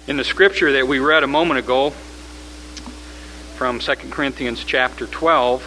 In the scripture that we read a moment ago from 2 Corinthians chapter 12,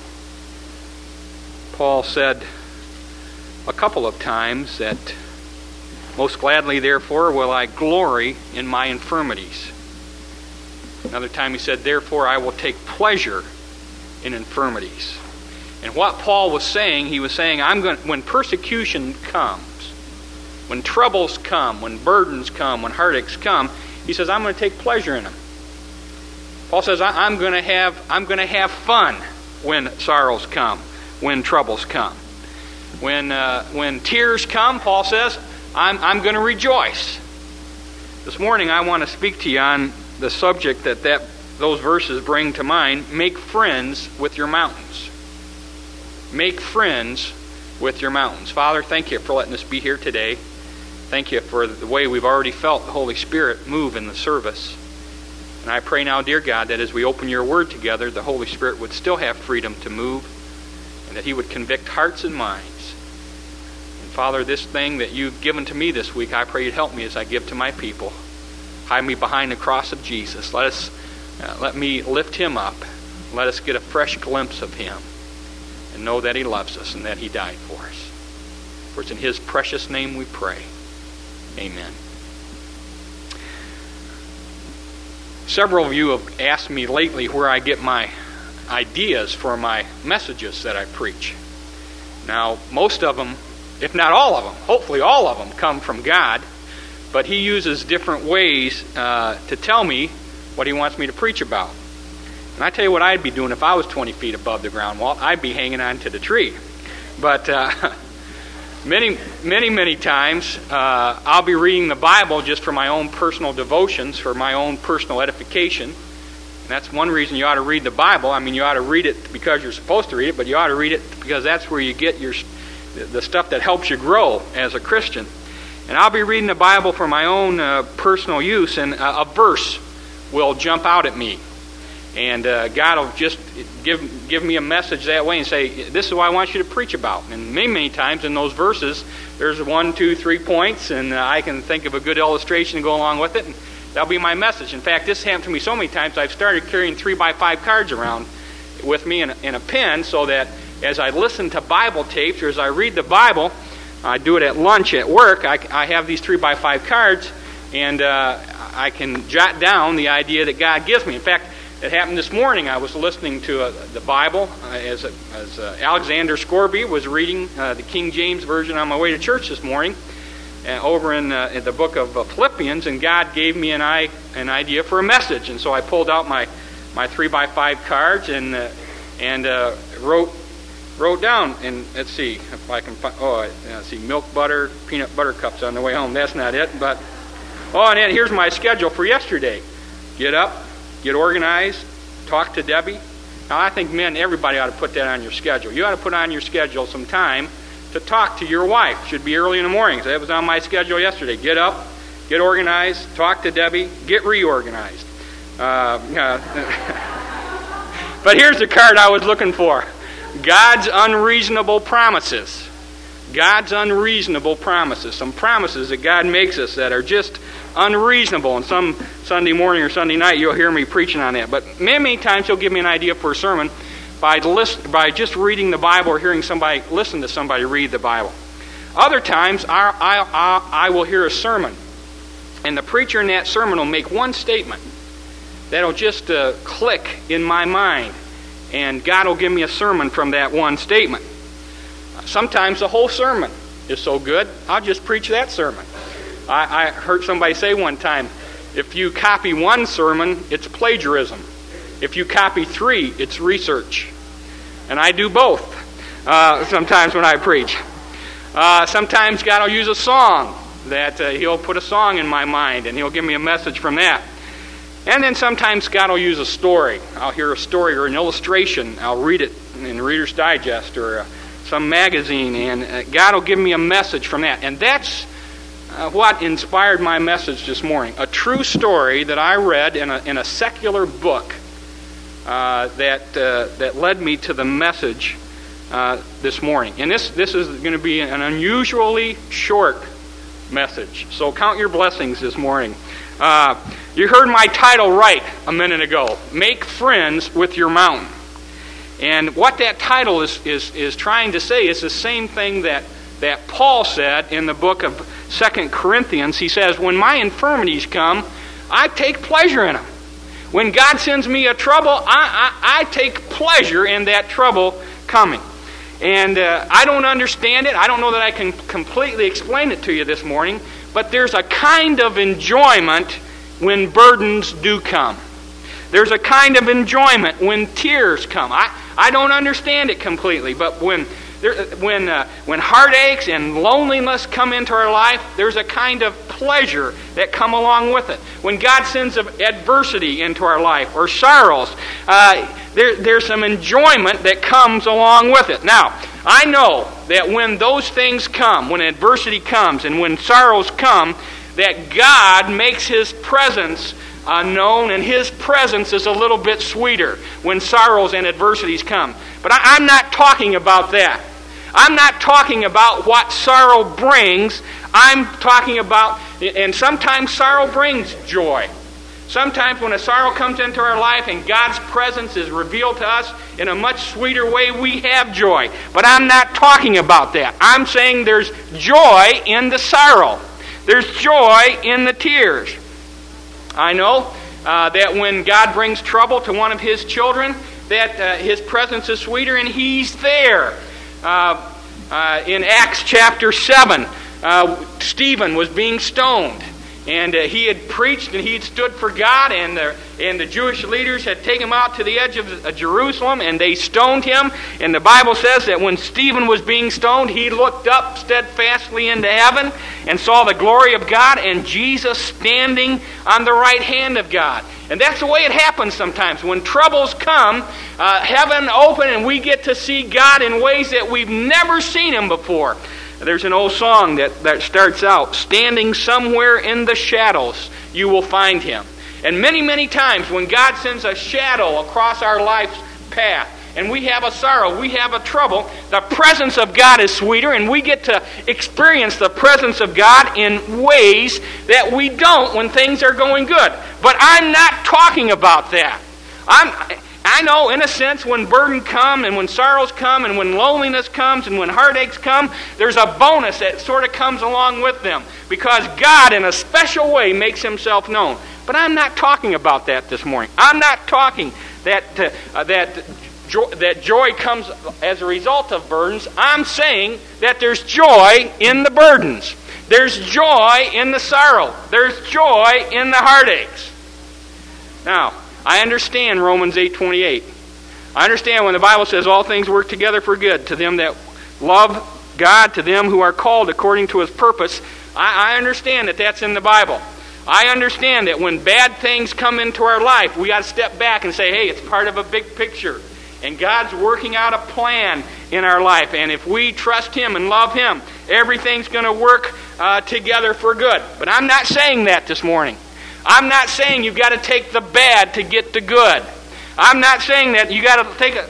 Paul said a couple of times that, "Most gladly, therefore, will I glory in my infirmities." Another time he said, "Therefore, I will take pleasure in infirmities." And what Paul was saying, he was saying, when persecution comes, when troubles come, when burdens come, when heartaches come, he says, I'm going to take pleasure in them. Paul says, I'm going to have fun when sorrows come, when troubles come. When tears come, Paul says, I'm going to rejoice. This morning I want to speak to you on the subject that those verses bring to mind. Make friends with your mountains. Make friends with your mountains. Father, thank you for letting us be here today. Thank you for the way we've already felt the Holy Spirit move in the service. And I pray now, dear God, that as we open your word together, the Holy Spirit would still have freedom to move, and that he would convict hearts and minds. And Father, this thing that you've given to me this week, I pray you'd help me as I give to my people. Hide me behind the cross of Jesus. Let me lift him up. Let us get a fresh glimpse of him and know that he loves us and that he died for us. For it's in his precious name we pray. Amen. Several of you have asked me lately where I get my ideas for my messages that I preach. Now, most of them, if not all of them, hopefully all of them, come from God, but he uses different ways to tell me what he wants me to preach about. And I tell you what I'd be doing if I was 20 feet above the ground, Walt. I'd be hanging on to the tree. But many times I'll be reading the Bible just for my own personal devotions, for my own personal edification. And that's one reason you ought to read the Bible. I mean, you ought to read it because you're supposed to read it, but you ought to read it because that's where you get the stuff that helps you grow as a Christian. And I'll be reading the Bible for my own personal use, and a verse will jump out at me. And God will just give me a message that way and say, this is what I want you to preach about. And many times in those verses, there's 1, 2, 3 points, and I can think of a good illustration to go along with it, and that'll be my message. In fact, this happened to me so many times, I've started carrying 3x5 cards around with me in a pen, so that as I listen to Bible tapes or as I read the Bible, I do it at lunch at work, I have these 3x5 cards, and I can jot down the idea that God gives me. In fact, it happened this morning. I was listening to the Bible as Alexander Scorby was reading the King James Version on my way to church this morning, over in the book of Philippians, and God gave me an idea for a message. And so I pulled out my 3x5 cards and wrote down. And let's see if I can find. Let's see, milk, butter, peanut butter cups on the way home. That's not it, but and then here's my schedule for yesterday. Get up. Get organized, talk to Debbie. Now, I think everybody ought to put that on your schedule. You ought to put on your schedule some time to talk to your wife. Should be early in the mornings. That was on my schedule yesterday. Get up, get organized, talk to Debbie, get reorganized. But here's the card I was looking for. God's unreasonable promises. God's unreasonable promises. Some promises that God makes us that are just unreasonable. And some Sunday morning or Sunday night you'll hear me preaching on that. But many times he'll give me an idea for a sermon by just reading the Bible or listen to somebody read the Bible. Other times I will hear a sermon, and the preacher in that sermon will make one statement that'll just click in my mind, and God will give me a sermon from that one statement. Sometimes the whole sermon is so good, I'll just preach that sermon. I heard somebody say one time, if you copy one sermon, it's plagiarism. If you copy 3, it's research. And I do both sometimes when I preach. Sometimes God will use a song, that he'll put a song in my mind, and he'll give me a message from that. And then sometimes God will use a story. I'll hear a story or an illustration. I'll read it in Reader's Digest or some magazine, and God will give me a message from that. And that's what inspired my message this morning. A true story that I read in a secular book that led me to the message this morning. And this is going to be an unusually short message. So count your blessings this morning. You heard my title right a minute ago. Make friends with your mountain. And what that title is trying to say is the same thing that Paul said in the book of 2 Corinthians. He says, when my infirmities come, I take pleasure in them. When God sends me a trouble, I take pleasure in that trouble coming. And I don't understand it. I don't know that I can completely explain it to you this morning. But there's a kind of enjoyment when burdens do come. There's a kind of enjoyment when tears come. I don't understand it completely, but when heartaches and loneliness come into our life, there's a kind of pleasure that come along with it. When God sends adversity into our life or sorrows, there's some enjoyment that comes along with it. Now, I know that when those things come, when adversity comes and when sorrows come, that God makes His presence known, and His presence is a little bit sweeter when sorrows and adversities come. But I'm not talking about that. I'm not talking about what sorrow brings. I'm talking about, and sometimes sorrow brings joy. Sometimes when a sorrow comes into our life and God's presence is revealed to us in a much sweeter way, we have joy. But I'm not talking about that. I'm saying there's joy in the sorrow. There's joy in the tears. I know that when God brings trouble to one of His children, that His presence is sweeter and He's there. In Acts chapter 7, Stephen was being stoned. And he had preached and he had stood for God, and the Jewish leaders had taken him out to the edge of Jerusalem, and they stoned him. And the Bible says that when Stephen was being stoned, he looked up steadfastly into heaven and saw the glory of God and Jesus standing on the right hand of God. And that's the way it happens sometimes. When troubles come, heaven open and we get to see God in ways that we've never seen Him before. There's an old song that starts out, standing somewhere in the shadows, you will find Him. And many, many times when God sends a shadow across our life's path, and we have a sorrow, we have a trouble, the presence of God is sweeter, and we get to experience the presence of God in ways that we don't when things are going good. But I'm not talking about that. I know, in a sense, when burden come and when sorrows come and when loneliness comes and when heartaches come, there's a bonus that sort of comes along with them because God, in a special way, makes Himself known. But I'm not talking about that this morning. I'm not talking that joy comes as a result of burdens. I'm saying that there's joy in the burdens. There's joy in the sorrow. There's joy in the heartaches. Now, I understand Romans 8:28. I understand when the Bible says all things work together for good to them that love God, to them who are called according to His purpose. I understand that that's in the Bible. I understand that when bad things come into our life, we got to step back and say, hey, it's part of a big picture. And God's working out a plan in our life. And if we trust Him and love Him, everything's going to work together for good. But I'm not saying that this morning. I'm not saying you've got to take the bad to get the good. I'm not saying that you got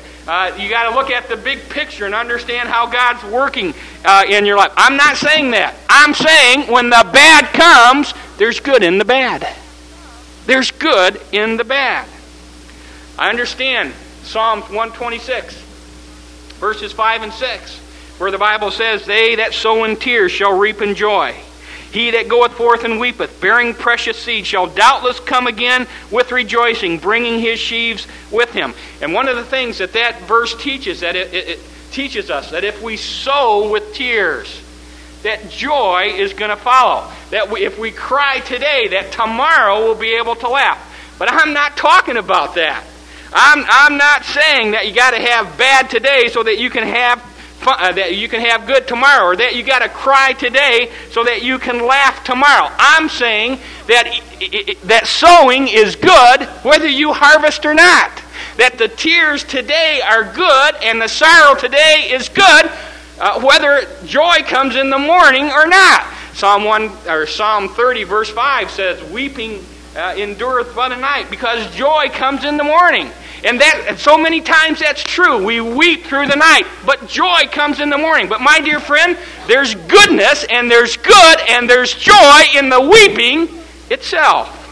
to look at the big picture and understand how God's working in your life. I'm not saying that. I'm saying when the bad comes, there's good in the bad. There's good in the bad. I understand Psalm 126, verses 5 and 6, where the Bible says, they that sow in tears shall reap in joy. He that goeth forth and weepeth, bearing precious seed, shall doubtless come again with rejoicing, bringing his sheaves with him. And one of the things that verse teaches, that it teaches us, that if we sow with tears, that joy is going to follow. That if we cry today, that tomorrow we'll be able to laugh. But I'm not talking about that. I'm not saying that you got to have bad today so that you can have that you can have good tomorrow, or that you got to cry today so that you can laugh tomorrow. I'm saying that sowing is good whether you harvest or not. That the tears today are good and the sorrow today is good whether joy comes in the morning or not. Psalm 30 verse 5 says, weeping endureth but a night, because joy comes in the morning. And so many times that's true. We weep through the night, but joy comes in the morning. But my dear friend, there's goodness and there's good and there's joy in the weeping itself.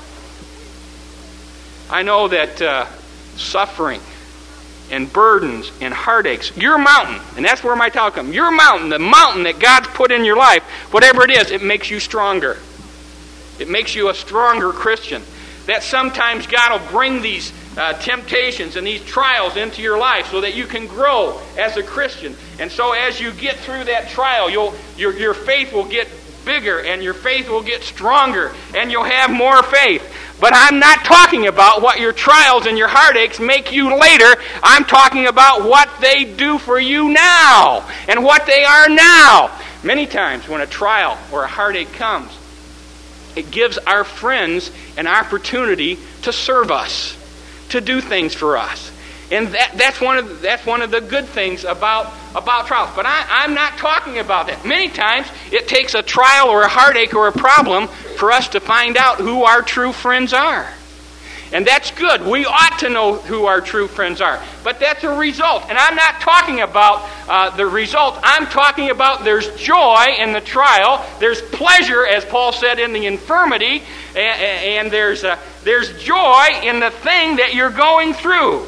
I know that suffering and burdens and heartaches, your mountain, and that's where my talk comes, your mountain, the mountain that God's put in your life, whatever it is, it makes you stronger. It makes you a stronger Christian. That sometimes God will bring these temptations and these trials into your life so that you can grow as a Christian. And so as you get through that trial, your faith will get bigger and your faith will get stronger and you'll have more faith. But I'm not talking about what your trials and your heartaches make you later. I'm talking about what they do for you now and what they are now. Many times when a trial or a heartache comes, it gives our friends an opportunity to serve us, to do things for us. And that's one of the good things about trials. But I'm not talking about that. Many times it takes a trial or a heartache or a problem for us to find out who our true friends are. And that's good. We ought to know who our true friends are. But that's a result. And I'm not talking about the result. I'm talking about there's joy in the trial. There's pleasure, as Paul said, in the infirmity. And there's joy in the thing that you're going through.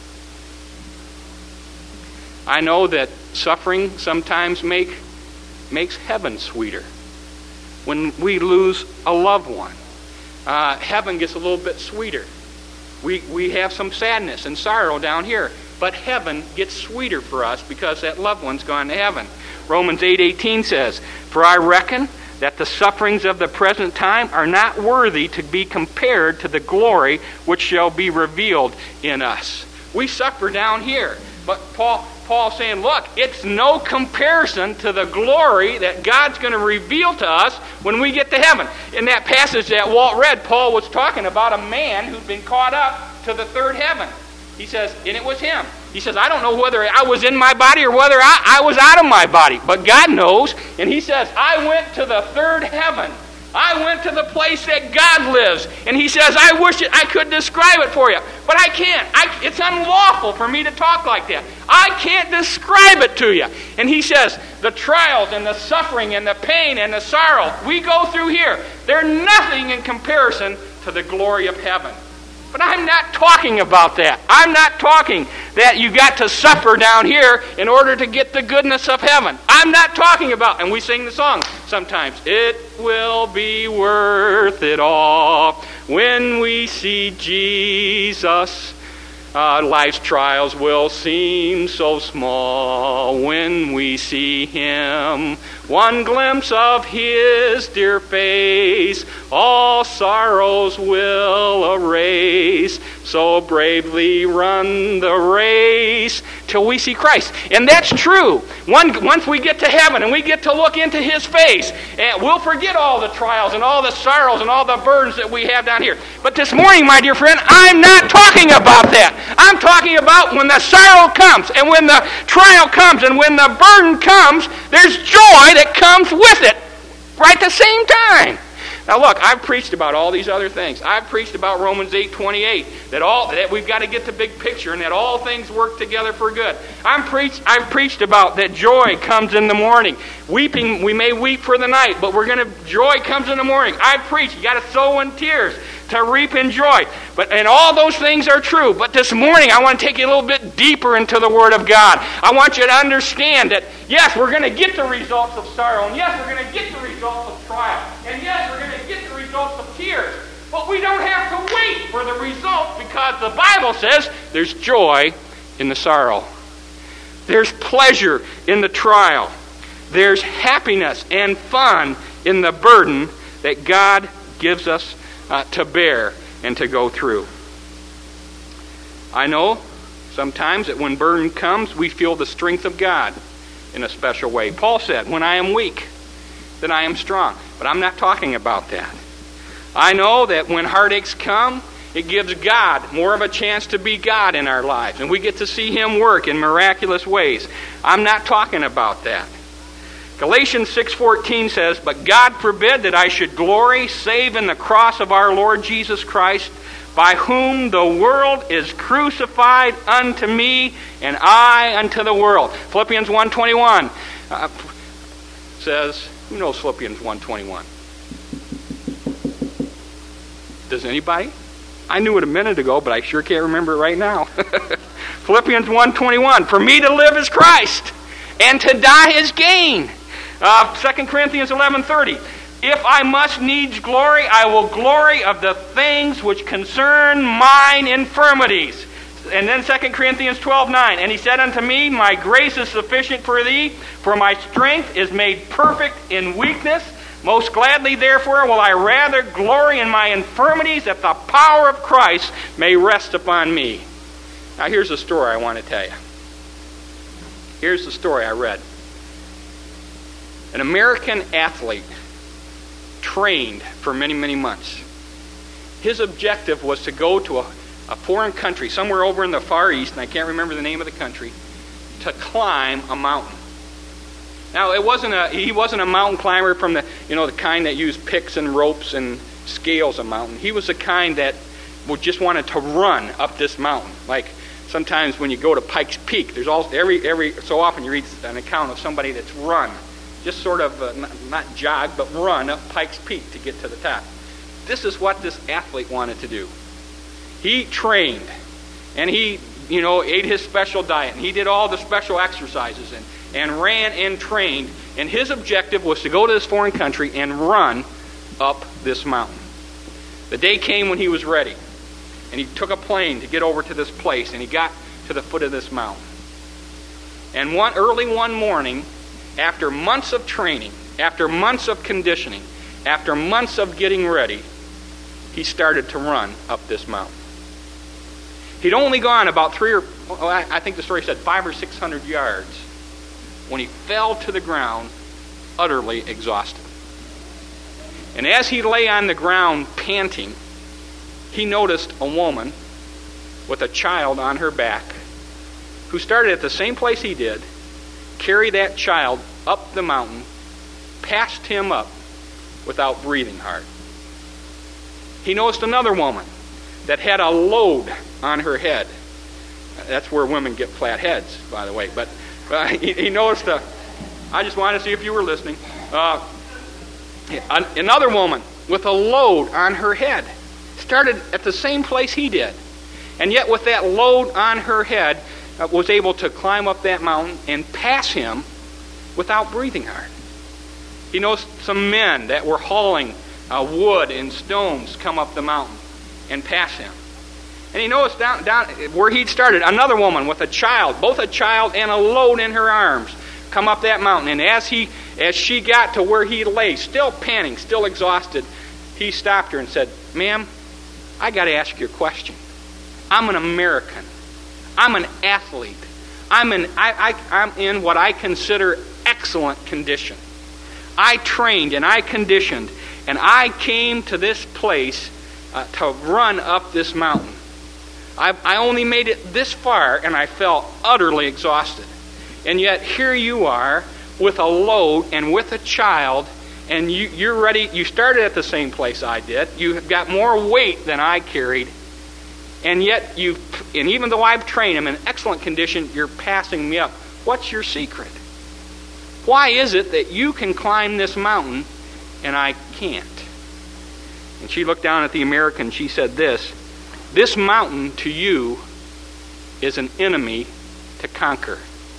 I know that suffering sometimes makes heaven sweeter. When we lose a loved one, heaven gets a little bit sweeter. We have some sadness and sorrow down here, but heaven gets sweeter for us because that loved one's gone to heaven. Romans 8:18 says, "For I reckon that the sufferings of the present time are not worthy to be compared to the glory which shall be revealed in us." We suffer down here, but Paul's saying, look, it's no comparison to the glory that God's going to reveal to us when we get to heaven. In that passage that Walt read, Paul was talking about a man who'd been caught up to the third heaven. He says, and it was him. He says, I don't know whether I was in my body or whether I was out of my body, but God knows. And he says, I went to the third heaven. I went to the place that God lives. And he says, I wish I could describe it for you. But I can't. It's unlawful for me to talk like that. I can't describe it to you. And he says, the trials and the suffering and the pain and the sorrow we go through here, they're nothing in comparison to the glory of heaven. But I'm not talking about that. I'm not talking that you got to suffer down here in order to get the goodness of heaven. I'm not talking about, and we sing the song sometimes, it will be worth it all when we see Jesus. Life's trials will seem so small when we see Him. One glimpse of His dear face, all sorrows will erase. So bravely run the race till we see Christ. And that's true. Once we get to heaven and we get to look into His face, and we'll forget all the trials and all the sorrows and all the burdens that we have down here. But this morning, my dear friend, I'm not talking about that. I'm talking about when the sorrow comes and when the trial comes and when the burden comes, there's joy that comes with it right at the same time. Now look, I've preached about all these other things. I've preached about Romans 8:28, that we've got to get the big picture and that all things work together for good. I've preached about that joy comes in the morning. Weeping, we may weep for the night, but joy comes in the morning. I've preached, you got to sow in tears to reap in joy. And all those things are true. But this morning, I want to take you a little bit deeper into the Word of God. I want you to understand that, yes, we're going to get the results of sorrow. And yes, we're going to get the results of trial. And yes, we're going to get the results of tears. But we don't have to wait for the result because the Bible says there's joy in the sorrow. There's pleasure in the trial. There's happiness and fun in the burden that God gives us to bear and to go through. I know sometimes that when burden comes, we feel the strength of God in a special way. Paul said, when I am weak, then I am strong. But I'm not talking about that. I know that when heartaches come, it gives God more of a chance to be God in our lives. And we get to see Him work in miraculous ways. I'm not talking about that. Galatians 6:14 says, but God forbid that I should glory save in the cross of our Lord Jesus Christ, by whom the world is crucified unto me, and I unto the world. Philippians 1:21 says, who knows Philippians 1:21? Does anybody? I knew it a minute ago, but I sure can't remember it right now. Philippians 1:21, for me to live is Christ, and to die is gain. 2 Corinthians 11:30, if I must needs glory, I will glory of the things which concern mine infirmities. And then 2 Corinthians 12:9, and he said unto me, my grace is sufficient for thee, for my strength is made perfect in weakness. Most gladly, therefore, will I rather glory in my infirmities, that the power of Christ may rest upon me. Now here's the story I want to tell you. Here's the story I read. An American athlete trained for many, many months. His objective was to go to a foreign country, somewhere over in the Far East, and I can't remember the name of the country, to climb a mountain. Now, he wasn't a mountain climber from the kind that used picks and ropes and scales a mountain. He was the kind that just wanted to run up this mountain. Like sometimes when you go to Pikes Peak, there's also every so often you read an account of somebody that's run, just sort of not jog, but run up Pikes Peak to get to the top. This is what this athlete wanted to do. He trained, and he ate his special diet, and he did all the special exercises, and ran and trained, and his objective was to go to this foreign country and run up this mountain. The day came when he was ready, and he took a plane to get over to this place, and he got to the foot of this mountain. And early one morning, after months of training, after months of conditioning, after months of getting ready, he started to run up this mountain. He'd only gone about 500 or 600 yards when he fell to the ground, utterly exhausted. And as he lay on the ground panting, he noticed a woman with a child on her back who started at the same place he did, carried that child up the mountain, passed him up without breathing hard. He noticed another woman that had a load on her head. That's where women get flat heads, by the way. But he noticed, I just wanted to see if you were listening, another woman with a load on her head. Started at the same place he did. And yet with that load on her head, was able to climb up that mountain and pass him without breathing hard. He noticed some men that were hauling wood and stones come up the mountain and pass him. And he noticed down where he'd started, another woman with a child, both a child and a load in her arms, come up that mountain. And as she got to where he lay, still panting, still exhausted, he stopped her and said, "Ma'am, I got to ask you a question. I'm an American. I'm an athlete. I'm in what I consider excellent condition. I trained and I conditioned, and I came to this place to run up this mountain. I only made it this far, and I felt utterly exhausted. And yet here you are with a load and with a child, and you're ready. You started at the same place I did. You've got more weight than I carried, and yet and even though I've trained him in excellent condition, you're passing me up. What's your secret? Why is it that you can climb this mountain and I can't?" And she looked down at the American. She said this mountain to you is an enemy to conquer.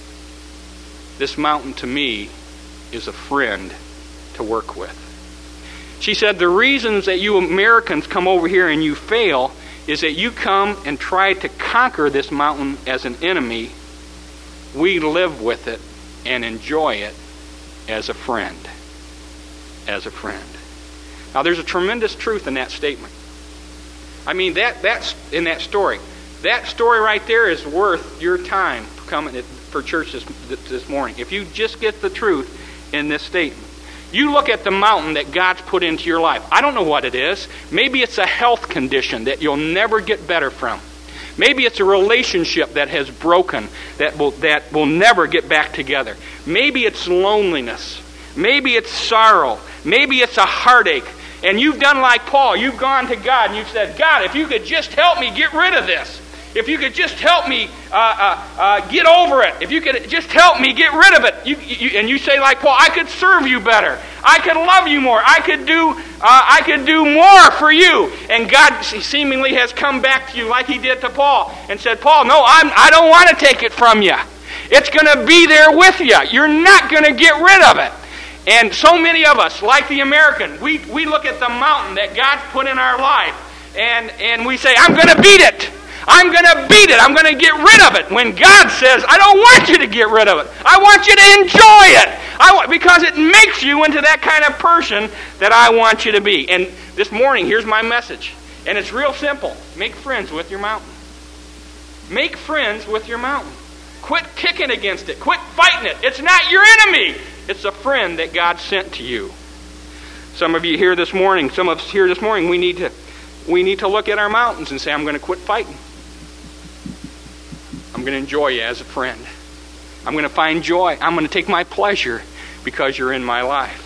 This mountain to me is a friend to work with. She said, the reasons that you Americans come over here and you fail is that you come and try to conquer this mountain as an enemy. We live with it and enjoy it as a friend. As a friend. Now there's a tremendous truth in that statement. I mean, that's in that story. That story right there is worth your time coming for church this morning. If you just get the truth in this statement. You look at the mountain that God's put into your life. I don't know what it is. Maybe it's a health condition that you'll never get better from. Maybe it's a relationship that has broken that will never get back together. Maybe it's loneliness. Maybe it's sorrow. Maybe it's a heartache. And you've done like Paul. You've gone to God and you've said, "God, if you could just help me get rid of this." If you could just help me get over it. If you could just help me get rid of it. And you say like Paul, I could serve you better. I could love you more. I could do more for you. And God seemingly has come back to you like He did to Paul and said, Paul, no, I don't want to take it from you. It's going to be there with you. You're not going to get rid of it. And so many of us, like the American, we look at the mountain that God's put in our life, and we say, I'm going to beat it. I'm going to beat it. I'm going to get rid of it. When God says, I don't want you to get rid of it. I want you to enjoy it. Because it makes you into that kind of person that I want you to be. And this morning, here's my message. And it's real simple. Make friends with your mountain. Make friends with your mountain. Quit kicking against it. Quit fighting it. It's not your enemy. It's a friend that God sent to you. Some of you here this morning, some of us here this morning, we need to look at our mountains and say, I'm going to quit fighting. I'm going to enjoy you as a friend. I'm going to find joy. I'm going to take my pleasure because you're in my life.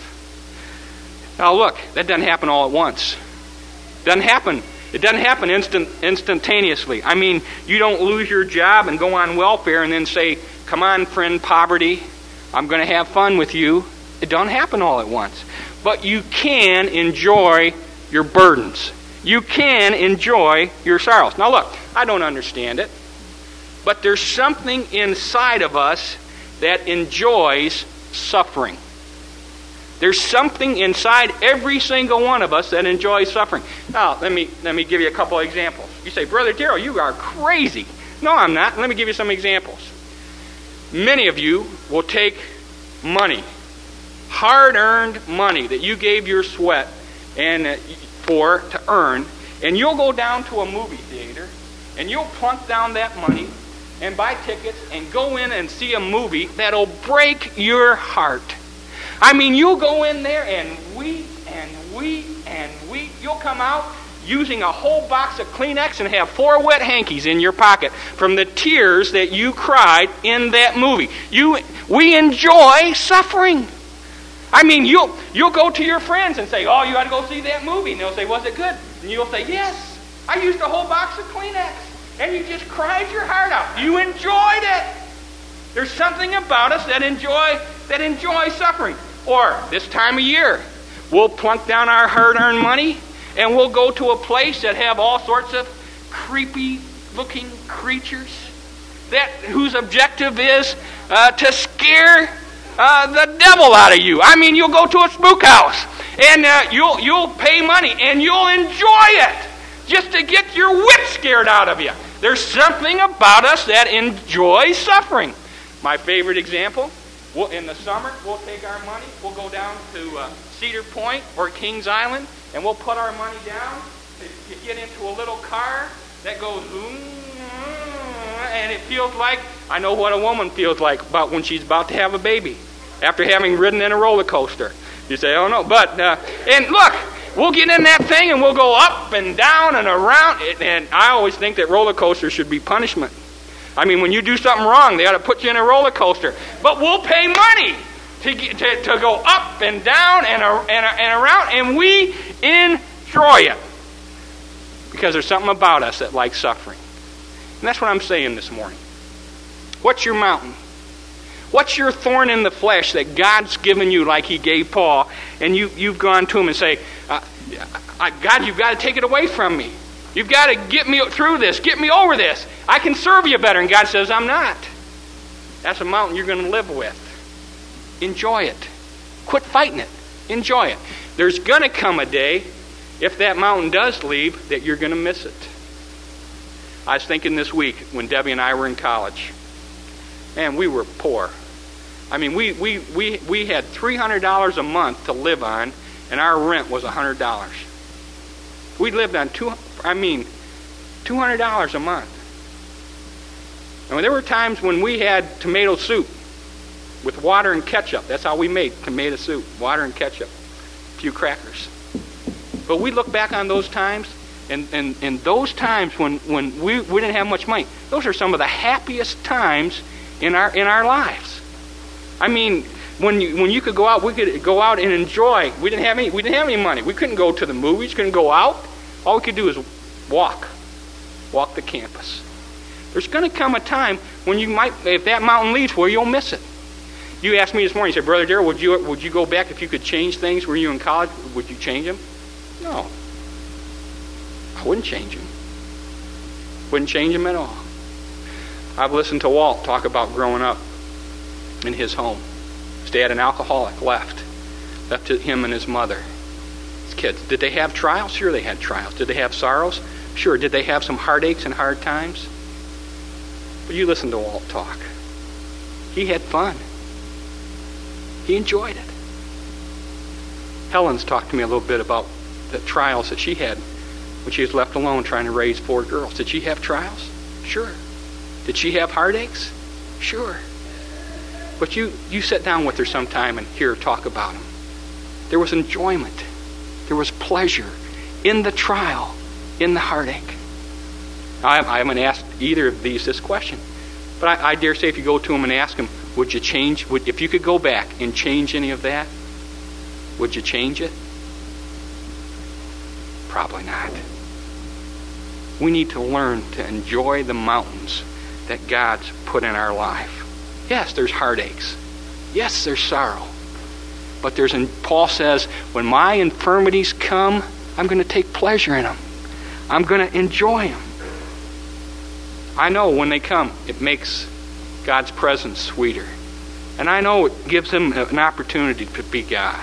Now look, that doesn't happen all at once. It doesn't happen instantaneously. I mean, you don't lose your job and go on welfare and then say, come on, friend poverty, I'm going to have fun with you. It doesn't happen all at once. But you can enjoy your burdens. You can enjoy your sorrows. Now look, I don't understand it, but there's something inside of us that enjoys suffering. There's something inside every single one of us that enjoys suffering. Now, let me give you a couple of examples. You say, Brother Darrell, you are crazy. No, I'm not. Let me give you some examples. Many of you will take money, hard-earned money that you gave your sweat and to earn, and you'll go down to a movie theater, and you'll plunk down that money and buy tickets and go in and see a movie that'll break your heart. I mean, you'll go in there and weep and weep and weep. You'll come out using a whole box of Kleenex and have 4 wet hankies in your pocket from the tears that you cried in that movie. We enjoy suffering. I mean, you'll go to your friends and say, oh, you got to go see that movie. And they'll say, was it good? And you'll say, yes, I used a whole box of Kleenex. And you just cried your heart out. You enjoyed it. There's something about us that enjoy suffering. Or this time of year, we'll plunk down our hard-earned money and we'll go to a place that have all sorts of creepy-looking creatures whose objective is to scare the devil out of you. I mean, you'll go to a spook house and you'll pay money and you'll enjoy it just to get your wits scared out of you. There's something about us that enjoys suffering. My favorite example, in the summer, we'll take our money, we'll go down to Cedar Point or Kings Island, and we'll put our money down to get into a little car that goes, and it feels like, I know what a woman feels like about when she's about to have a baby, after having ridden in a roller coaster. You say, oh no, but, and look, we'll get in that thing and we'll go up and down and around, and I always think that roller coasters should be punishment. I mean, when you do something wrong, they ought to put you in a roller coaster. But we'll pay money to go up and down and around, and we enjoy it. Because there's something about us that likes suffering. And that's what I'm saying this morning. What's your mountain? What's your thorn in the flesh that God's given you like He gave Paul, and you've gone to Him and say, God, you've got to take it away from me. You've got to get me through this. Get me over this. I can serve you better. And God says, I'm not. That's a mountain you're going to live with. Enjoy it. Quit fighting it. Enjoy it. There's going to come a day, if that mountain does leave, that you're going to miss it. I was thinking this week when Debbie and I were in college. Man, we were poor. I mean, we had $300 a month to live on, and our rent was $100. We lived on $200 a month. And there were times when we had tomato soup with water and ketchup. That's how we made tomato soup, water and ketchup, a few crackers. But we look back on those times, and those times when we didn't have much money, those are some of the happiest times in our lives. I mean, when you could go out, we could go out and enjoy. We didn't have any money. We couldn't go to the movies, couldn't go out. All we could do is walk the campus. There's going to come a time when you might, if that mountain leads where you'll miss it. You asked me this morning, you said, Brother Darrell, would you go back if you could change things? Were you in college? Would you change them? No. I wouldn't change them. Wouldn't change them at all. I've listened to Walt talk about growing up in his home. His dad, an alcoholic, left him and his mother, his kids. Did they have trials? Sure, they had trials. Did they have sorrows? Sure. Did they have some heartaches and hard times? But you listen to Walt talk. He had fun. He enjoyed it. Helen's talked to me a little bit about the trials that she had when she was left alone trying to raise 4 girls. Did she have trials? Sure. Did she have heartaches? Sure. But you sit down with her sometime and hear her talk about them. There was enjoyment. There was pleasure in the trial, in the heartache. I haven't asked either of these this question. But I dare say if you go to them and ask them, would you change, if you could go back and change any of that, would you change it? Probably not. We need to learn to enjoy the mountains that God's put in our life. Yes, there's heartaches. Yes, there's sorrow. But Paul says, when my infirmities come, I'm going to take pleasure in them. I'm going to enjoy them. I know when they come, it makes God's presence sweeter. And I know it gives him an opportunity to be God.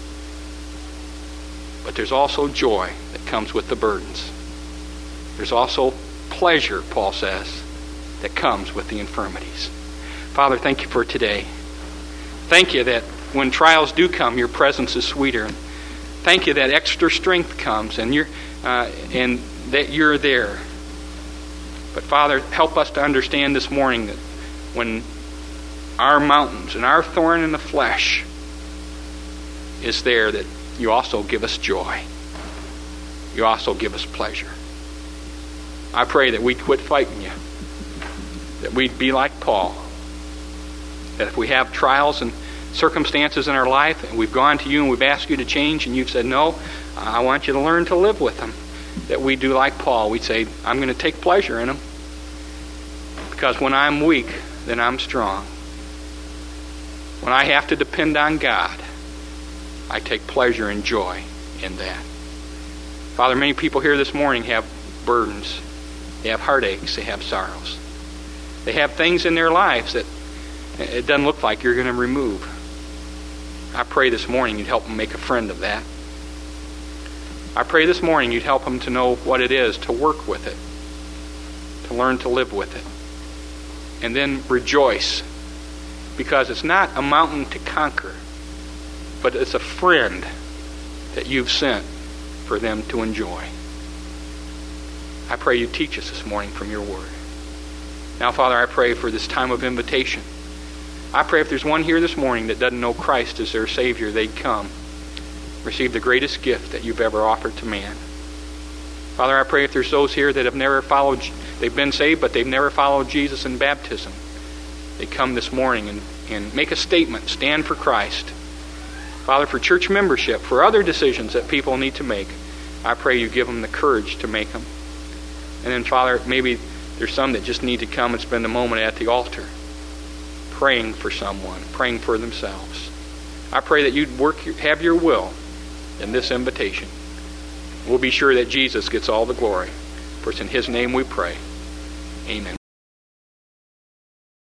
But there's also joy that comes with the burdens. There's also pleasure, Paul says, that comes with the infirmities. Father, thank you for today. Thank you that when trials do come, your presence is sweeter. Thank you that extra strength comes and that you're there. But Father, help us to understand this morning that when our mountains and our thorn in the flesh is there, that you also give us joy. You also give us pleasure. I pray that we'd quit fighting you. That we'd be like Paul. That if we have trials and circumstances in our life and we've gone to you and we've asked you to change and you've said, no, I want you to learn to live with them. That we do like Paul. We'd say, I'm going to take pleasure in them. Because when I'm weak, then I'm strong. When I have to depend on God, I take pleasure and joy in that. Father, many people here this morning have burdens. They have heartaches. They have sorrows. They have things in their lives that it doesn't look like you're going to remove. I pray this morning you'd help them make a friend of that. I pray this morning you'd help them to know what it is to work with it, to learn to live with it, and then rejoice, because it's not a mountain to conquer, but it's a friend that you've sent for them to enjoy. I pray you teach us this morning from your word. Now, Father, I pray for this time of invitation. I pray if there's one here this morning that doesn't know Christ as their Savior, they'd come, receive the greatest gift that you've ever offered to man. Father, I pray if there's those here that have never followed, they've been saved, but they've never followed Jesus in baptism, they come this morning and make a statement, stand for Christ. Father, for church membership, for other decisions that people need to make, I pray you give them the courage to make them. And then, Father, maybe there's some that just need to come and spend a moment at the altar, praying for someone, praying for themselves. I pray that you'd have your will in this invitation. We'll be sure that Jesus gets all the glory. For it's in his name we pray. Amen.